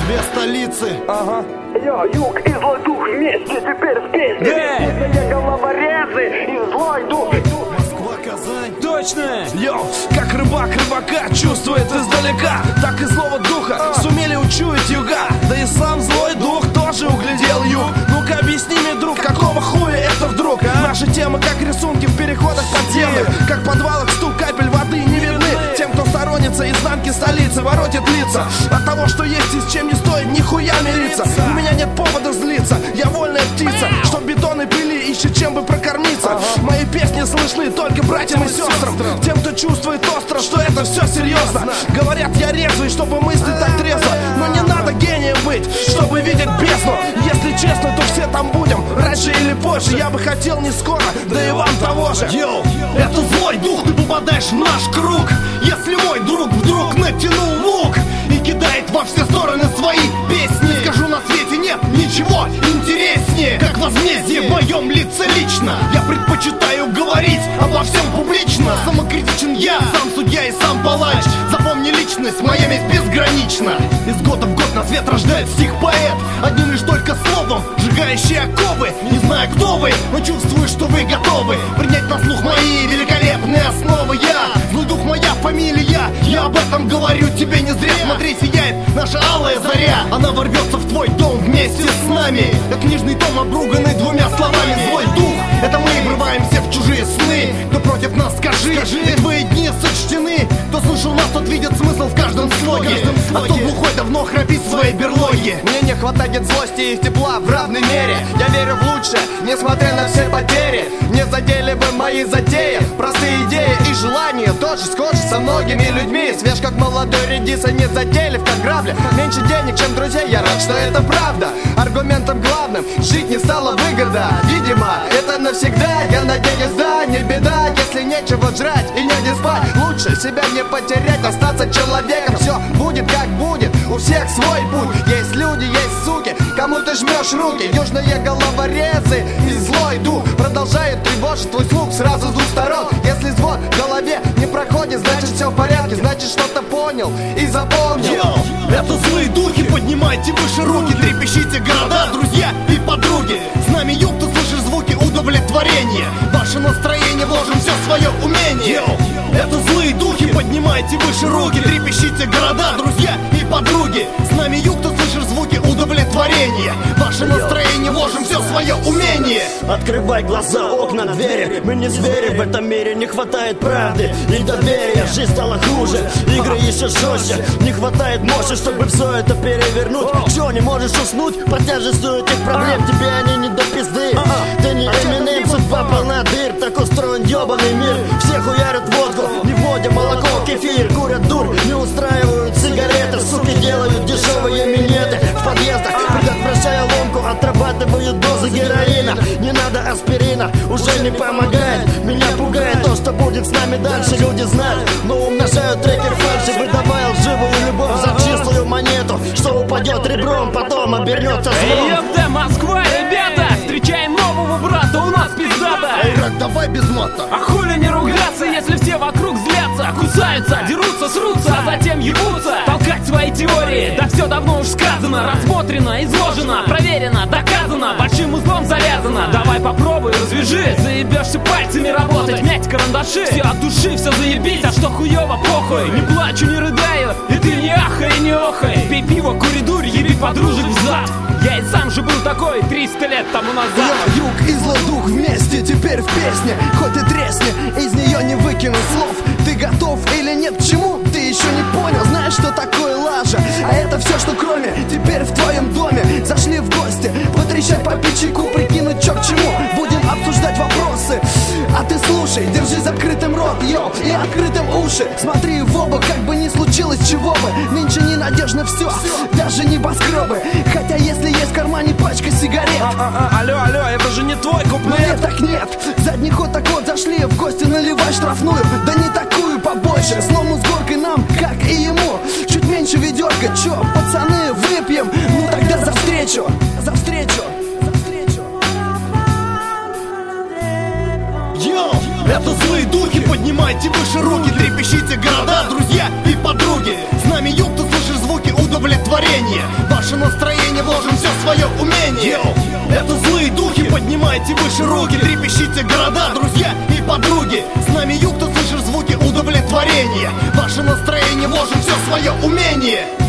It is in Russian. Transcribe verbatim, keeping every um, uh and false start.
две столицы. Ага. Йо, юг и злой дух вместе теперь в песне. Бесные головорезы и злой дух. Москва, Казань. Точно! Йоу, как рыбак рыбака чувствует издалека, так и злого духа сумели учуять юга. Да и сам злой дух тоже углядел юг. Ну-ка объясни мне, друг, какого хуя это вдруг, а? Наши темы как рисунки в переходах подземных, как в подвалах стук капель воды не видны тем, кто сторонится изнанки столицы, воротит лица от того, что есть и с чем не стоит нихуя мириться. У меня нет повода злиться, я вольная птица, чтоб бетон и пыли ищет чем бы прокормиться. Мои песни слышны только братьям и сестрам, тем, кто чувствует остро, что это все серьезно. Говорят, я резвый, чтобы мыслить так трезво, но не надо гением быть, чтобы видеть бездну. Если честно, то все там будем, раньше или позже. Я бы хотел не скоро, да и вам того же. Йоу, это злой дух, ты попадаешь в наш круг. Если мой друг вдруг натянул лук и кидает во все стороны свои песни, скажу, на свете нет ничего интереснее, как возмездие в моем лице лично. Я предпочитаю говорить обо всем публично. Самокритичен я, сам судья и сам палач. Запомни, личность моя месть безгранична. Из года в год на свет рождает стих-поэт, одним лишь только словом сжигающие оковы. Не знаю, кто вы, но чувствую, что вы готовы принять на слух мои великолепные основы. Я, злой дух, моя фамилия, я об этом говорю тебе не зря. Смотри, сияет наша алая заря, она ворвется в твой дом вместе с нами, как книжный том, обруганный двумя словами. Злой дух, это мы врываемся в чужие сны. Кто против нас, скажи, скажи. Твои дни сочтены. Кто слышал нас, тот видит смысл в каждом слоге, а кто глухой давно храпит в своей берлоге. Мне не хватает злости и тепла в равной мере. Я верю в лучшее, несмотря на все потери. Не задели бы мои затеи, простые идеи и желания тоже схожи со многими людьми. Свеж как молодой редиса, не затейлив как грабли. Меньше денег, чем друзей, я рад, что это правда. Аргументом главным жить не стало выгода. Видимо, это навсегда, я надеюсь, да, не беда. Если нечего жрать и негде спать, лучше себя не потерять, остаться человеком. Все будет как будет, у всех свой путь. Есть люди, есть суки, кому ты жмешь руки. Южные головорезы и злой дух продолжают тревожить твой слух сразу с двух сторон. Если звон в голове не проходит, значит все в порядке, значит что-то понял и запомнил. Йоу, это злые духи, поднимайте выше руки, трепещите города, друзья и подруги. С нами юг, ты слышишь звуки удовлетворения, ваше настроение вложим все свое умение. Йоу, это злые духи, поднимайте выше руки, трепещите города, друзья и подруги. С нами юг, ты слышишь звуки удовлетворения, ваше настроение вложим все свое умение. Открывай глаза, окна, двери. Мы не звери в этом мире, не хватает правды и доверия. Жизнь стала хуже, игры еще жестче. Не хватает мощи, чтобы все это перевернуть. Че, не можешь уснуть под тяжестью этих проблем? Тебе они не до пизды. Ты не Эминем, судьба полна дыр. Так устроен ебаный мир. Все хуярят водку, не вводя молоко, кефир. Курят дур, не устраивают сигареты. Суки делают дешевые минеты в подъездах, предотвращая ломку, отрабатывают дозы героина. Не надо аспирина, уже не помогает. Меня пугает то, что будет с нами дальше. Люди знают, но умножают трекер фальши, выдавая лживую любовь за чистую монету, что упадет ребром, потом обернется злом. Эй, ёпта, Москва, ребята, встречаем нового брата, у нас пиздата. Эй, Рак, давай без мата. А хули не ругаться, если все вокруг злятся, кусаются, дерутся, срутся, а затем ебутся. Толкать свои теории, да все давно уж сказано, рассмотрено, изложено, проверено, доказано, большим узлом завязано. Давай попробуй, развяжи, заебешься пальцами работать, мять карандаши. Все от души, все заебись, а что хуёво, похуй. Не плачу, не рыдаю, и ты не ахай, не охай. Пей пиво, кури дурь, еби подружек взад. Я и сам же был такой триста лет тому назад. Я, юг и злой дух вместе теперь в песне. Хоть и тресни, из нее не выкину слов. Ты готов или нет к чему? Ты еще не понял, знаешь, что такое лажа? А это все, что кроме, теперь в твоем доме. Зашли в гости, потрещать, попить чайку, прикинуть, чё к чему. Будем обсуждать вопросы, а ты слушай, держи закрытым рот, йоу, и открытым уши. Смотри в оба, как бы ни случилось чего бы. Нынче ненадежно все, даже небоскребы. Хотя если есть в кармане пачка сигарет. А-а-а, алло, алло, это же не твой куплет. Нет, так нет, задний ход так вот зашли в гости, наливай штрафную. Да не такую, побольше, снова с горкой нам, как и ему. Чуть меньше ведерка, чё, пацаны, выпьем. Ну тогда за встречу, за встречу. Йоу, это злые духи, поднимайте выше руки, трепещите города, друзья и подруги. С нами юг, ты слышишь звуки удовлетворения. удовлетворение. Ваше настроение, вложим все свое умение. Это злые духи, поднимайте выше руки, трепещите города, друзья и подруги. С нами юг, ты слышишь звуки удовлетворения. Ваше настроение, вложим все свое умение.